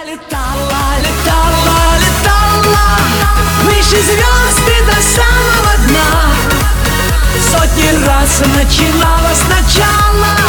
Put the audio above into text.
Летала, летала, летала выше звезд и до самого дна. Сотни раз начинала сначала.